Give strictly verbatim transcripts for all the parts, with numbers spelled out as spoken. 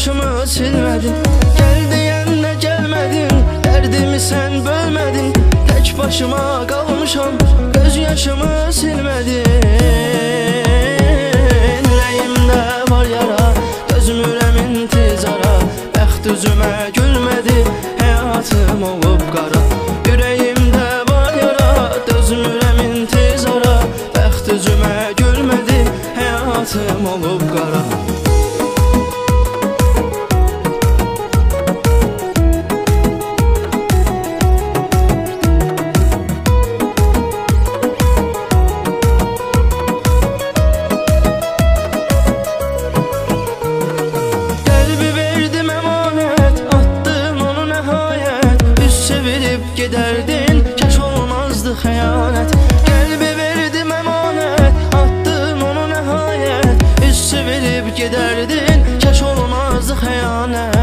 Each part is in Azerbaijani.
yaşımı silmədin. Gəl deyəndə gəlmədin, dərdimi sən bölmədin. Tək başıma qalmışam, göz yaşımı silmədin. Ürəyimdə var yara, dözmürəm intizara. Bəxt üzümə gülmədi, həyatım olub qara. Ürəyimdə var yara, dözmürəm intizara. Bəxt üzümə gülmədi, həyatım olub qara. Gedərdin, kəş olmazdı xəyanət. Qəlbi verdim əmanət, attın onu nəhayət. Üstü verib gedərdin, kəş olmazdı xəyanət.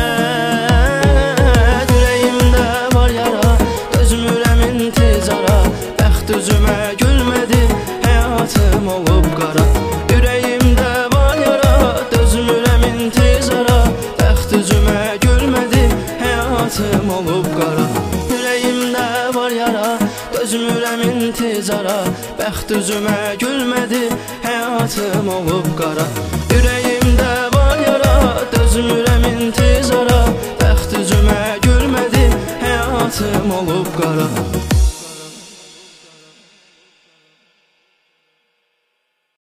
Ürəyimdə var yara, dözmürəm intizara. Bəxt üzümə gülmədi, həyatım olub qara. Ürəyimdə var yara, dözmürəm intizara. Bəxt üzümə gülmədi, həyatım olub qara. Ürəyimdə var yara, dözmürəm intizara. Bəxt üzümə gülmədi, həyatım olub qara. Ürəyimdə var yara, dözmürəm intizara. Bəxt üzümə gülmədi, həyatım olub qara.